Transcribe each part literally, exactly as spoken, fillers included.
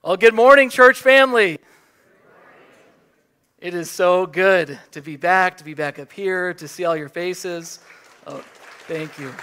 Well, good morning, church family. It is so good to be back, to be back up here, to see all your faces. Oh, thank you.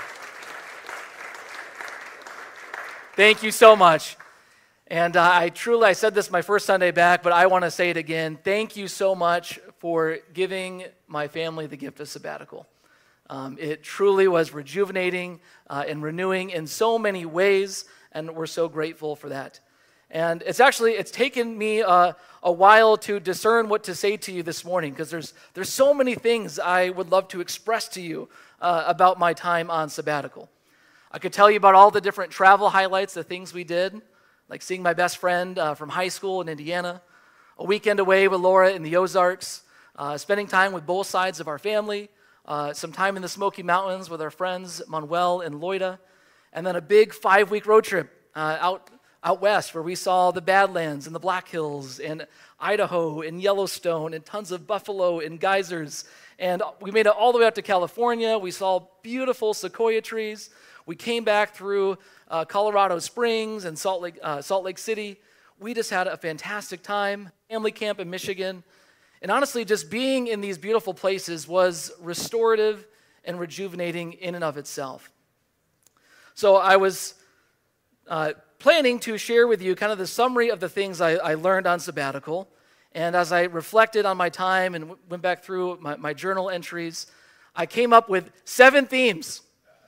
Thank you so much. And uh, I truly, I said this my first Sunday back, but I want to say it again. Thank you so much for giving my family the gift of sabbatical. Um, it truly was rejuvenating uh, and renewing in so many ways, and we're so grateful for that. And it's actually, it's taken me uh, a while to discern what to say to you this morning, because there's there's so many things I would love to express to you uh, about my time on sabbatical. I could tell you about all the different travel highlights, the things we did, like seeing my best friend uh, from high school in Indiana, a weekend away with Laura in the Ozarks, uh, spending time with both sides of our family, uh, some time in the Smoky Mountains with our friends Manuel and Loida, and then a big five-week road trip uh, out out west where we saw the Badlands and the Black Hills and Idaho and Yellowstone and tons of buffalo and geysers. And we made it all the way out to California. We saw beautiful sequoia trees. We came back through uh, Colorado Springs and Salt Lake, uh, Salt Lake City. We just had a fantastic time. Family camp in Michigan. And honestly, just being in these beautiful places was restorative and rejuvenating in and of itself. So I was uh, planning to share with you kind of the summary of the things I, I learned on sabbatical. And as I reflected on my time and w- went back through my, my journal entries, I came up with seven themes.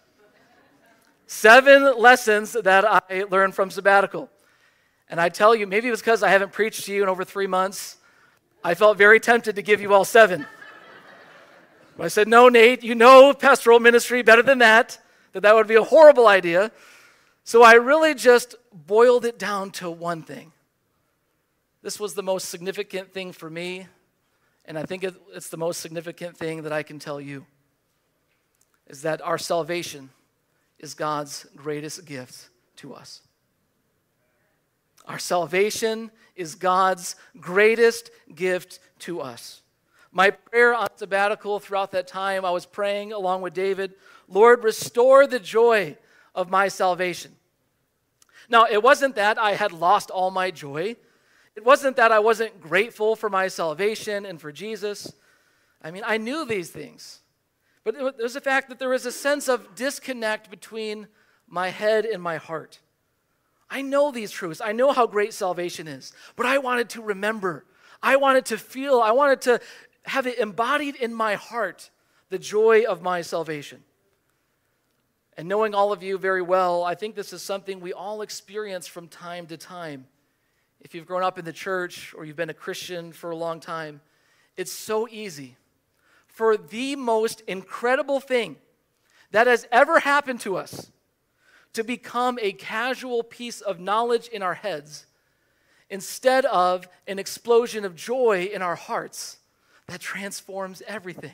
Seven lessons that I learned from sabbatical. And I tell you, maybe it was because I haven't preached to you in over three months. I felt very tempted to give you all seven. But I said, no, Nate, you know pastoral ministry better than that, that that would be a horrible idea. So I really just boiled it down to one thing. This was the most significant thing for me, and I think it's the most significant thing that I can tell you, is that our salvation is God's greatest gift to us. Our salvation is God's greatest gift to us. My prayer on sabbatical throughout that time, I was praying along with David, Lord, restore the joy of my salvation. Now, it wasn't that I had lost all my joy. It wasn't that I wasn't grateful for my salvation and for Jesus. I mean, I knew these things. But it was the fact that there was a sense of disconnect between my head and my heart. I know these truths. I know how great salvation is. But I wanted to remember. I wanted to feel. I wanted to have it embodied in my heart, the joy of my salvation. And knowing all of you very well, I think this is something we all experience from time to time. If you've grown up in the church or you've been a Christian for a long time, it's so easy for the most incredible thing that has ever happened to us to become a casual piece of knowledge in our heads instead of an explosion of joy in our hearts that transforms everything.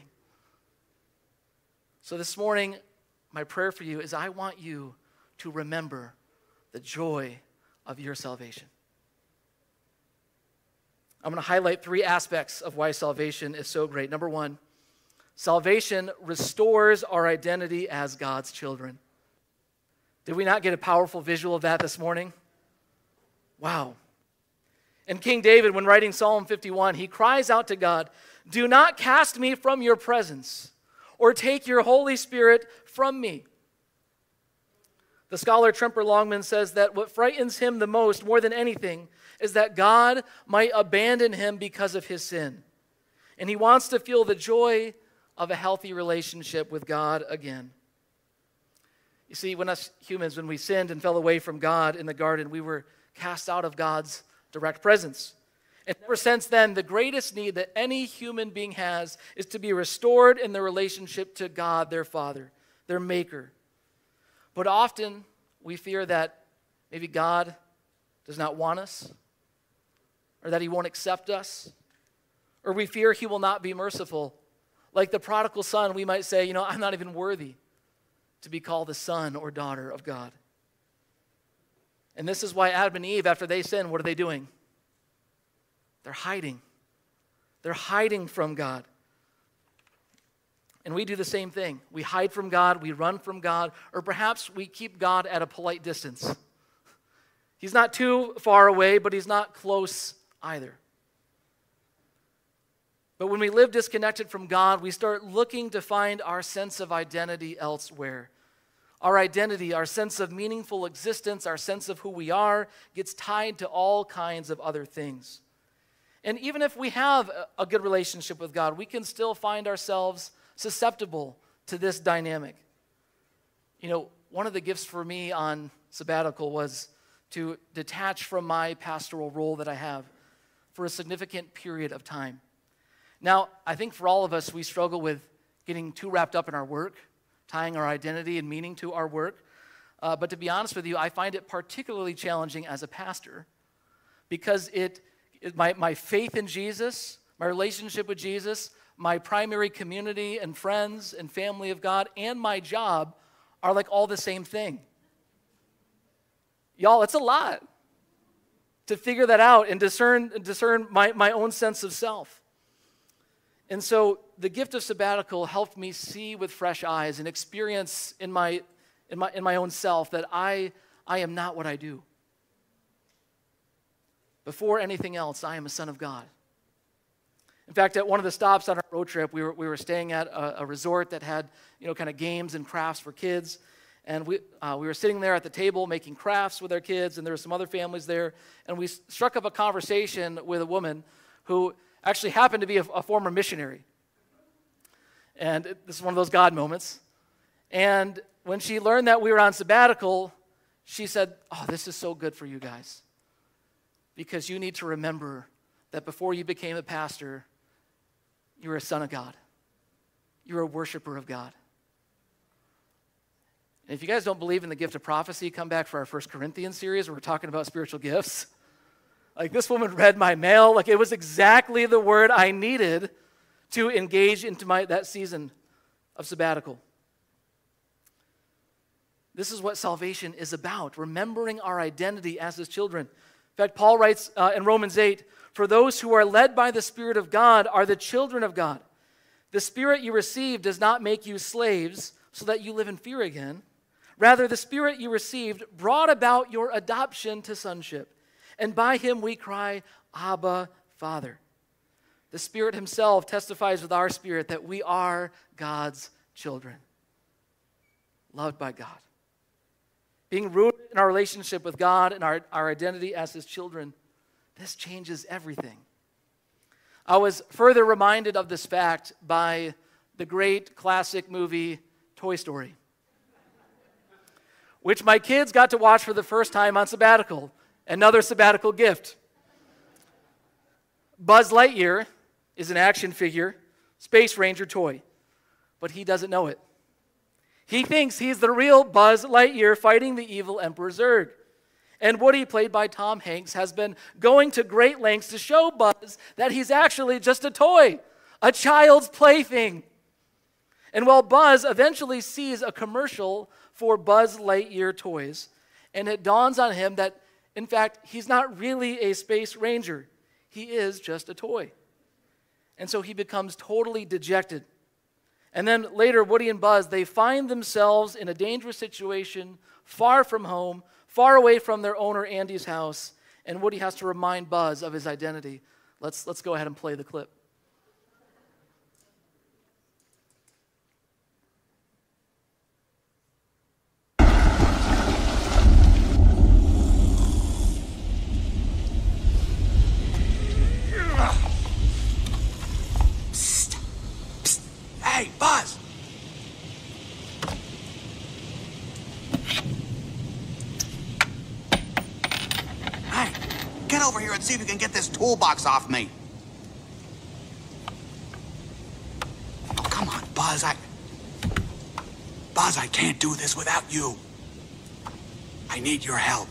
So this morning, my prayer for you is I want you to remember the joy of your salvation. I'm going to highlight three aspects of why salvation is so great. Number one, salvation restores our identity as God's children. Did we not get a powerful visual of that this morning? Wow. And King David, when writing Psalm fifty-one, he cries out to God, "Do not cast me from your presence, or take your Holy Spirit from me." The scholar Tremper Longman says that what frightens him the most, more than anything, is that God might abandon him because of his sin. And he wants to feel the joy of a healthy relationship with God again. You see, when us humans, when we sinned and fell away from God in the garden, we were cast out of God's direct presence. And ever since then, the greatest need that any human being has is to be restored in their relationship to God, their Father, their Maker. But often, we fear that maybe God does not want us, or that he won't accept us, or we fear he will not be merciful. Like the prodigal son, we might say, you know, I'm not even worthy to be called the son or daughter of God. And this is why Adam and Eve, after they sin, what are they doing? They're hiding. They're hiding from God. And we do the same thing. We hide from God, we run from God, or perhaps we keep God at a polite distance. He's not too far away, but he's not close either. But when we live disconnected from God, we start looking to find our sense of identity elsewhere. Our identity, our sense of meaningful existence, our sense of who we are gets tied to all kinds of other things. And even if we have a good relationship with God, we can still find ourselves susceptible to this dynamic. You know, one of the gifts for me on sabbatical was to detach from my pastoral role that I have for a significant period of time. Now, I think for all of us, we struggle with getting too wrapped up in our work, tying our identity and meaning to our work. Uh, but to be honest with you, I find it particularly challenging as a pastor because it, it my, my faith in Jesus, my relationship with Jesus, my primary community and friends and family of God, and my job are like all the same thing. Y'all, it's a lot to figure that out and discern, discern my, my own sense of self. And so the gift of sabbatical helped me see with fresh eyes and experience in my, in my, in my own self that I, I am not what I do. Before anything else, I am a son of God. In fact, at one of the stops on our road trip, we were, we were staying at a, a resort that had, you know, kind of games and crafts for kids. And we, uh, we were sitting there at the table making crafts with our kids, and there were some other families there. And we struck up a conversation with a woman who actually happened to be a, a former missionary. And it, this is one of those God moments. And when she learned that we were on sabbatical, she said, "Oh, this is so good for you guys. Because you need to remember that before you became a pastor, you were a son of God. You were a worshiper of God." And if you guys don't believe in the gift of prophecy, come back for our First Corinthians series where we're talking about spiritual gifts. Like, this woman read my mail. Like, it was exactly the word I needed to engage into my that season of sabbatical. This is what salvation is about, remembering our identity as his children. In fact, Paul writes uh, in Romans eight, "For those who are led by the Spirit of God are the children of God. The Spirit you received does not make you slaves so that you live in fear again. Rather, the Spirit you received brought about your adoption to sonship. And by him we cry, 'Abba, Father.' The Spirit himself testifies with our spirit that we are God's children, loved by God." Being rooted in our relationship with God and our, our identity as his children, this changes everything. I was further reminded of this fact by the great classic movie Toy Story, which my kids got to watch for the first time on sabbatical. Another sabbatical gift. Buzz Lightyear is an action figure, Space Ranger toy, but he doesn't know it. He thinks he's the real Buzz Lightyear fighting the evil Emperor Zurg. And Woody, played by Tom Hanks, has been going to great lengths to show Buzz that he's actually just a toy, a child's plaything. And while Buzz eventually sees a commercial for Buzz Lightyear toys, and it dawns on him that, in fact, he's not really a space ranger. He is just a toy. And so he becomes totally dejected. And then later, Woody and Buzz, they find themselves in a dangerous situation, far from home, far away from their owner, Andy's house, and Woody has to remind Buzz of his identity. Let's, let's go ahead and play the clip. Hey, Buzz! Hey, get over here and see if you can get this toolbox off me. Oh, come on, Buzz, I... Buzz, I can't do this without you. I need your help.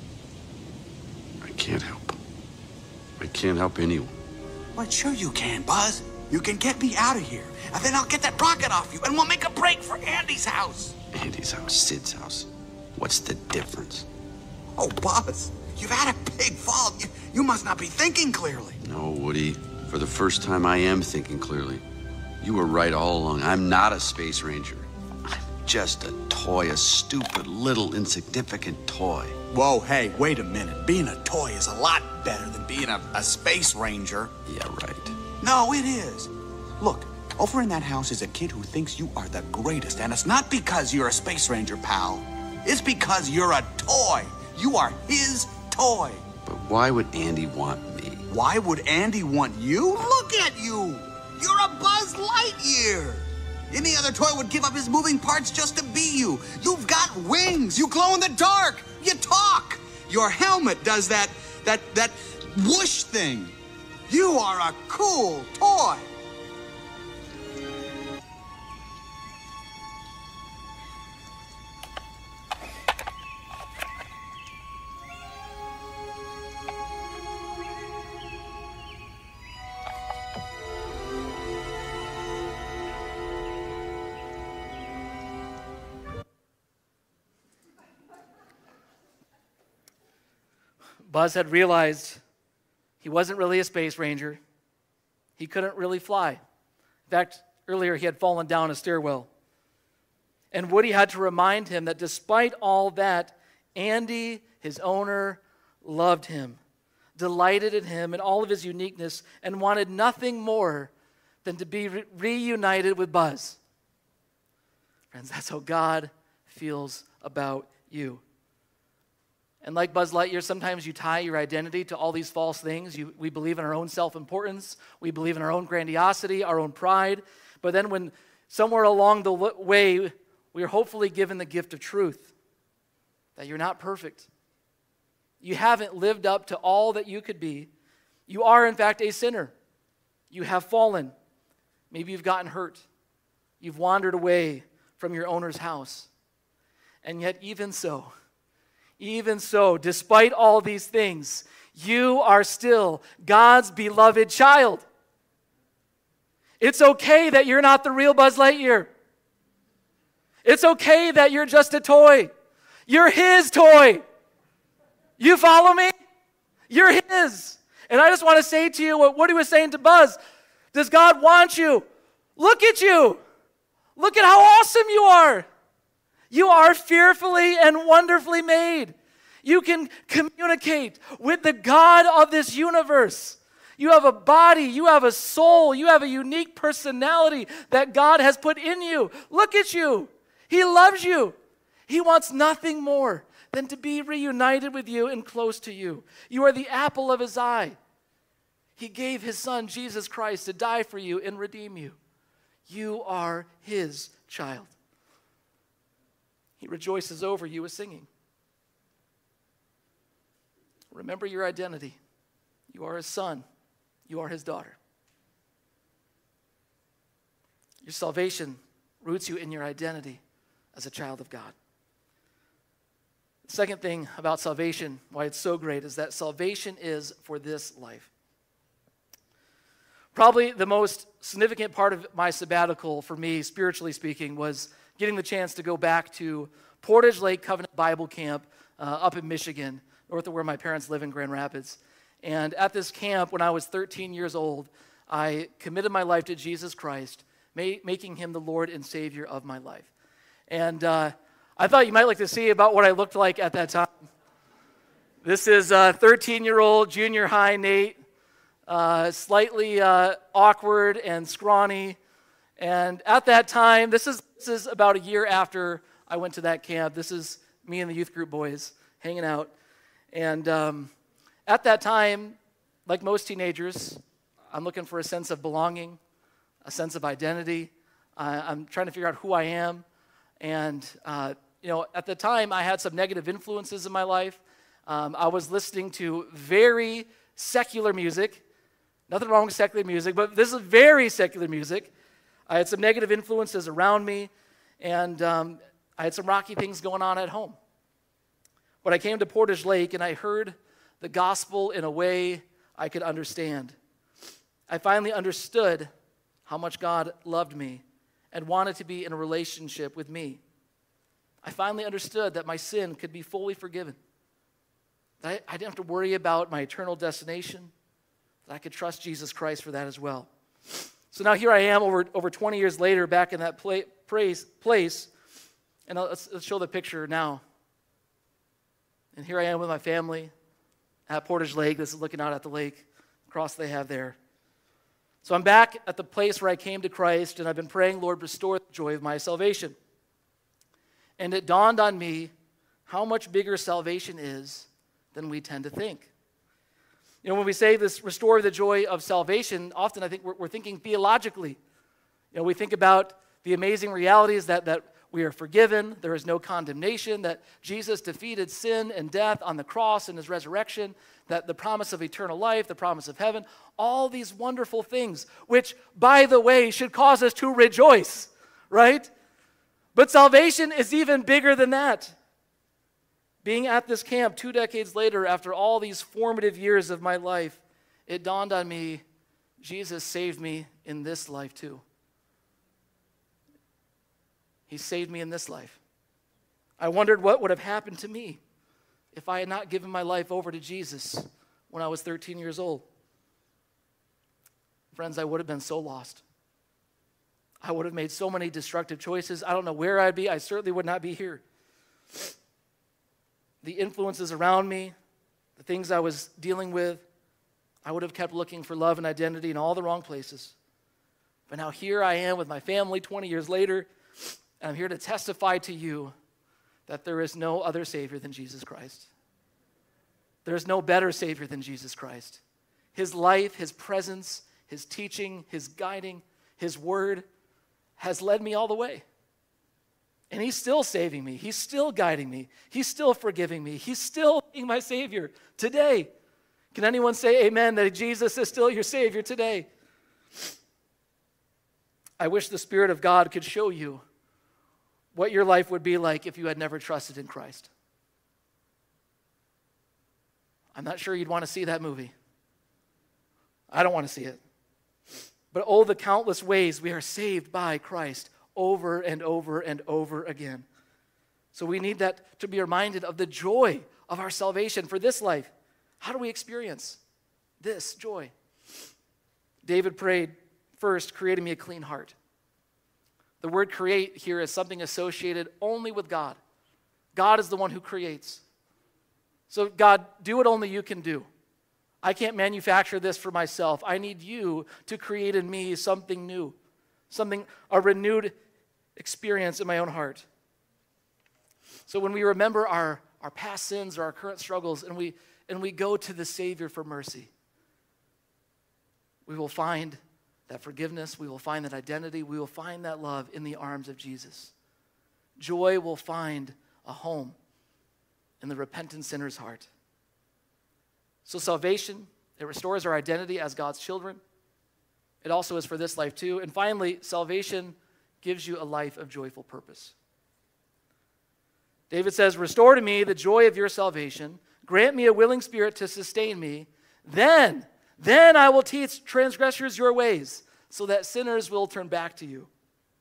I can't help. I can't help anyone. Well, sure you can, Buzz. You can get me out of here, and then I'll get that rocket off you, and we'll make a break for Andy's house. Andy's house, Sid's house. What's the difference? Oh, Buzz, you've had a big fall. You, you must not be thinking clearly. No, Woody. For the first time, I am thinking clearly. You were right all along. I'm not a space ranger. I'm just a toy, a stupid, little, insignificant toy. Whoa, hey, wait a minute. Being a toy is a lot better than being a, a space ranger. Yeah, right. No, it is. Look, over in that house is a kid who thinks you are the greatest, and it's not because you're a space ranger, pal. It's because you're a toy. You are his toy. But why would Andy want me? Why would Andy want you? Look at you. You're a Buzz Lightyear. Any other toy would give up his moving parts just to be you. You've got wings. You glow in the dark. You talk. Your helmet does that, that, that whoosh thing. You are a cool toy. Buzz had realized he wasn't really a space ranger. He couldn't really fly. In fact, earlier he had fallen down a stairwell. And Woody had to remind him that despite all that, Andy, his owner, loved him, delighted in him and all of his uniqueness, and wanted nothing more than to be re- reunited with Buzz. Friends, that's how God feels about you. And like Buzz Lightyear, sometimes you tie your identity to all these false things. You, we believe in our own self-importance. We believe in our own grandiosity, our own pride. But then when somewhere along the way, we are hopefully given the gift of truth, that you're not perfect. You haven't lived up to all that you could be. You are, in fact, a sinner. You have fallen. Maybe you've gotten hurt. You've wandered away from your owner's house. And yet, even so, Even so, despite all these things, you are still God's beloved child. It's okay that you're not the real Buzz Lightyear. It's okay that you're just a toy. You're his toy. You follow me? You're his. And I just want to say to you what Woody was saying to Buzz. Does God want you? Look at you. Look at how awesome you are. You are fearfully and wonderfully made. You can communicate with the God of this universe. You have a body, you have a soul, you have a unique personality that God has put in you. Look at you. He loves you. He wants nothing more than to be reunited with you and close to you. You are the apple of his eye. He gave his son, Jesus Christ, to die for you and redeem you. You are his child. He rejoices over you with singing. Remember your identity. You are his son. You are his daughter. Your salvation roots you in your identity as a child of God. The second thing about salvation, why it's so great, is that salvation is for this life. Probably the most significant part of my sabbatical for me, spiritually speaking, was getting the chance to go back to Portage Lake Covenant Bible Camp uh, up in Michigan, north of where my parents live in Grand Rapids. And at this camp, when I was thirteen years old, I committed my life to Jesus Christ, ma- making him the Lord and Savior of my life. And uh, I thought you might like to see about what I looked like at that time. This is uh, thirteen-year-old junior high Nate, uh, slightly uh, awkward and scrawny. And at that time, this is this is about a year after I went to that camp. This is me and the youth group boys hanging out. And um, at that time, like most teenagers, I'm looking for a sense of belonging, a sense of identity. Uh, I'm trying to figure out who I am. And, uh, you know, at the time, I had some negative influences in my life. Um, I was listening to very secular music. Nothing wrong with secular music, but this is very secular music. I had some negative influences around me, and um, I had some rocky things going on at home. But I came to Portage Lake, and I heard the gospel in a way I could understand. I finally understood how much God loved me and wanted to be in a relationship with me. I finally understood that my sin could be fully forgiven. That I, I didn't have to worry about my eternal destination. That I could trust Jesus Christ for that as well. So now here I am over, over twenty years later back in that pla- place, place, and let's, let's show the picture now. And here I am with my family at Portage Lake. This is looking out at the lake, cross they have there. So I'm back at the place where I came to Christ, and I've been praying, Lord, restore the joy of my salvation. And it dawned on me how much bigger salvation is than we tend to think. You know, when we say this, restore the joy of salvation, often I think we're, we're thinking theologically. You know, we think about the amazing realities that, that we are forgiven, there is no condemnation, that Jesus defeated sin and death on the cross and his resurrection, that the promise of eternal life, the promise of heaven, all these wonderful things, which, by the way, should cause us to rejoice, right? But salvation is even bigger than that. Being at this camp two decades later, after all these formative years of my life, it dawned on me, Jesus saved me in this life too. He saved me in this life. I wondered what would have happened to me if I had not given my life over to Jesus when I was thirteen years old. Friends, I would have been so lost. I would have made so many destructive choices. I don't know where I'd be. I certainly would not be here. The influences around me, the things I was dealing with, I would have kept looking for love and identity in all the wrong places. But now here I am with my family twenty years later, and I'm here to testify to you that there is no other Savior than Jesus Christ. There is no better Savior than Jesus Christ. His life, his presence, his teaching, his guiding, his word has led me all the way. And he's still saving me. He's still guiding me. He's still forgiving me. He's still being my Savior today. Can anyone say amen that Jesus is still your Savior today? I wish the Spirit of God could show you what your life would be like if you had never trusted in Christ. I'm not sure you'd want to see that movie. I don't want to see it. But oh, the countless ways we are saved by Christ over and over and over again. So we need that to be reminded of the joy of our salvation for this life. How do we experience this joy? David prayed, first, creating me a clean heart. The word create here is something associated only with God. God is the one who creates. So God, do what only you can do. I can't manufacture this for myself. I need you to create in me something new, something, a renewed experience in my own heart. So when we remember our, our past sins or our current struggles and we, and we go to the Savior for mercy, we will find that forgiveness, we will find that identity, we will find that love in the arms of Jesus. Joy will find a home in the repentant sinner's heart. So salvation, it restores our identity as God's children. It also is for this life too. And finally, salvation gives you a life of joyful purpose. David says, restore to me the joy of your salvation. Grant me a willing spirit to sustain me. Then, then I will teach transgressors your ways, so that sinners will turn back to you.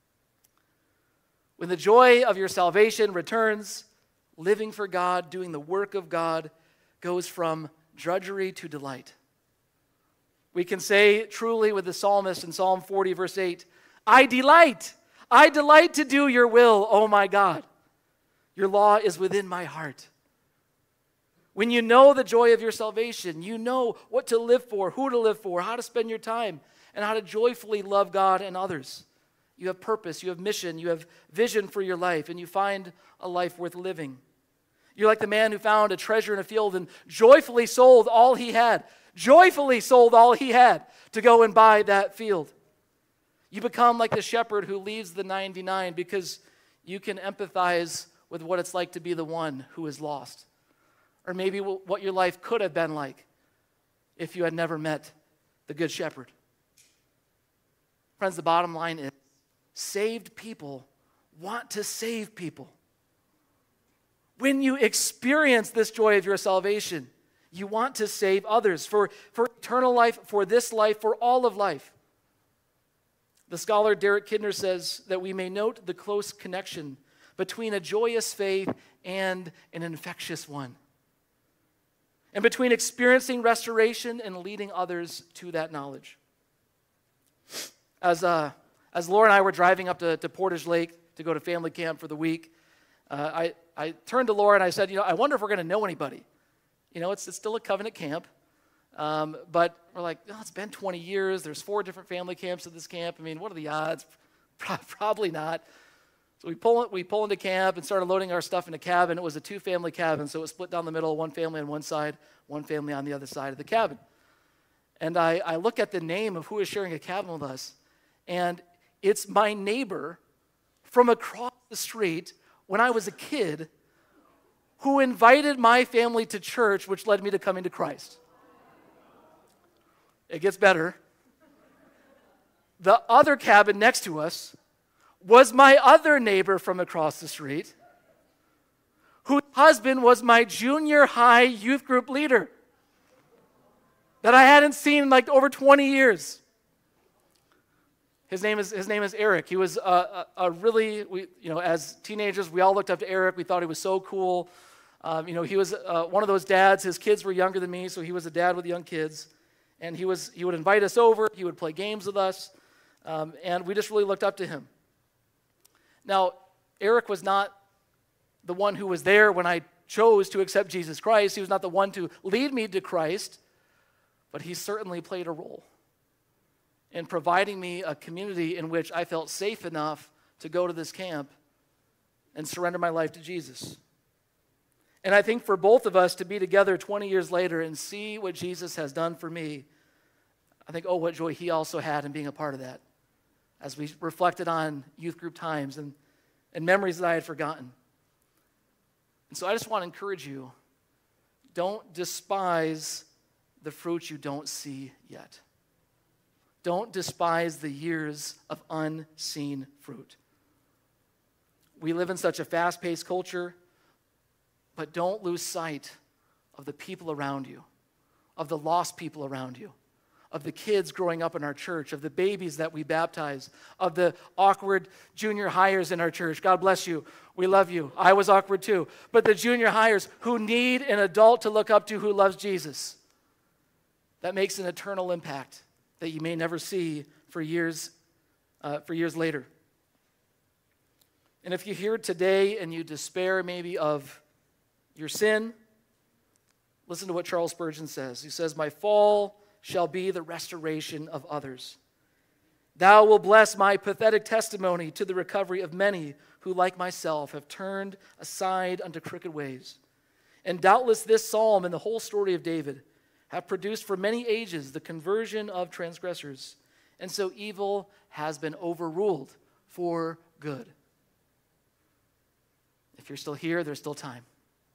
When the joy of your salvation returns, living for God, doing the work of God, goes from drudgery to delight. We can say truly with the psalmist in Psalm forty, verse eight, I delight, I delight to do your will, O my God. Your law is within my heart. When you know the joy of your salvation, you know what to live for, who to live for, how to spend your time, and how to joyfully love God and others. You have purpose, you have mission, you have vision for your life, and you find a life worth living. You're like the man who found a treasure in a field and joyfully sold all he had, joyfully sold all he had to go and buy that field. You become like the shepherd who leaves the ninety-nine because you can empathize with what it's like to be the one who is lost. Or maybe what your life could have been like if you had never met the Good Shepherd. Friends, the bottom line is saved people want to save people. When you experience this joy of your salvation, you want to save others for, for eternal life, for this life, for all of life. The scholar Derek Kidner says that we may note the close connection between a joyous faith and an infectious one, and between experiencing restoration and leading others to that knowledge. As, uh, as Laura and I were driving up to, to Portage Lake to go to family camp for the week, uh, I, I turned to Laura and I said, you know, I wonder if we're going to know anybody. You know, it's, it's still a covenant camp. Um, but we're like, oh, it's been twenty years. There's four different family camps at this camp. I mean, what are the odds? Probably not. So we pull we pull into camp and started loading our stuff in a cabin. It was a two-family cabin, so it was split down the middle, one family on one side, one family on the other side of the cabin. And I, I look at the name of who is sharing a cabin with us, and it's my neighbor from across the street when I was a kid who invited my family to church, which led me to coming to Christ. It gets better. The other cabin next to us was my other neighbor from across the street, whose husband was my junior high youth group leader that I hadn't seen in like over twenty years. His name is his name is Eric. He was a, a, a really, we, you know, as teenagers, we all looked up to Eric. We thought he was so cool. Um, you know, he was uh, one of those dads. His kids were younger than me, so he was a dad with young kids. And he was he would invite us over. He would play games with us, um, and we just really looked up to him. Now, Eric was not the one who was there when I chose to accept Jesus Christ. He was not the one to lead me to Christ, but he certainly played a role in providing me a community in which I felt safe enough to go to this camp and surrender my life to Jesus. And I think for both of us to be together twenty years later and see what Jesus has done for me, I think, oh, what joy he also had in being a part of that, as we reflected on youth group times and, and memories that I had forgotten. And so I just want to encourage you, don't despise the fruit you don't see yet. Don't despise the years of unseen fruit. We live in such a fast-paced culture, but don't lose sight of the people around you, of the lost people around you, of the kids growing up in our church, of the babies that we baptize, of the awkward junior hires in our church. God bless you. We love you. I was awkward too. But the junior hires who need an adult to look up to who loves Jesus. That makes an eternal impact that you may never see for years, uh, for years later. And if you're here today and you despair maybe of your sin, listen to what Charles Spurgeon says. He says, "My fall shall be the restoration of others. Thou wilt bless my pathetic testimony to the recovery of many who, like myself, have turned aside unto crooked ways. And doubtless this psalm and the whole story of David have produced for many ages the conversion of transgressors. And so evil has been overruled for good." If you're still here, there's still time.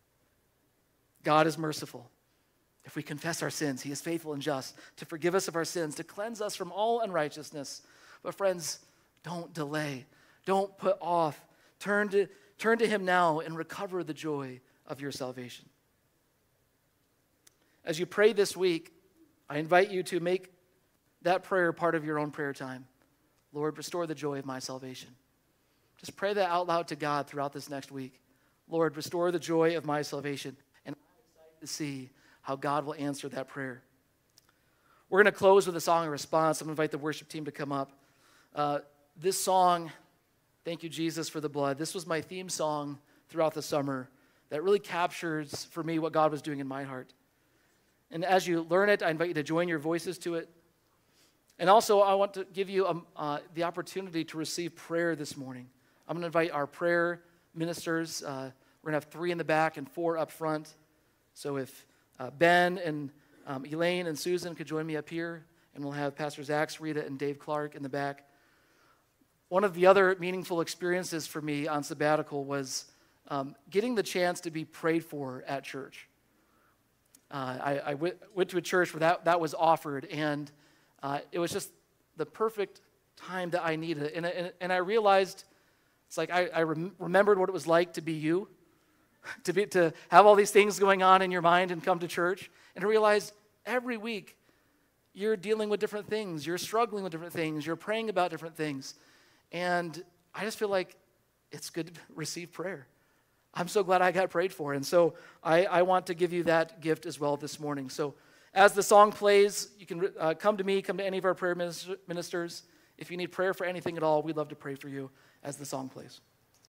God is merciful. If we confess our sins, he is faithful and just to forgive us of our sins, to cleanse us from all unrighteousness. But friends, don't delay. Don't put off. Turn to, turn to him now and recover the joy of your salvation. As you pray this week, I invite you to make that prayer part of your own prayer time. Lord, restore the joy of my salvation. Just pray that out loud to God throughout this next week. Lord, restore the joy of my salvation. And I'm excited to see how God will answer that prayer. We're going to close with a song of response. I'm going to invite the worship team to come up. Uh, this song, Thank You, Jesus, for the Blood, this was my theme song throughout the summer that really captures for me what God was doing in my heart. And as you learn it, I invite you to join your voices to it. And also, I want to give you um, uh, the opportunity to receive prayer this morning. I'm going to invite our prayer ministers. Uh, we're going to have three in the back and four up front. So if uh, Ben and um, Elaine and Susan could join me up here, and we'll have Pastor Zach, Rita, and Dave Clark in the back. One of the other meaningful experiences for me on sabbatical was um, getting the chance to be prayed for at church. Uh, I, I went, went to a church where that, that was offered, and uh, it was just the perfect time that I needed. And, and, and I realized, it's like I, I rem- remembered what it was like to be you, to be to have all these things going on in your mind and come to church, and I realized every week you're dealing with different things, you're struggling with different things, you're praying about different things, and I just feel like it's good to receive prayer. I'm so glad I got prayed for, and so I, I want to give you that gift as well this morning. So as the song plays, you can uh, come to me, come to any of our prayer ministers. If you need prayer for anything at all, we'd love to pray for you as the song plays.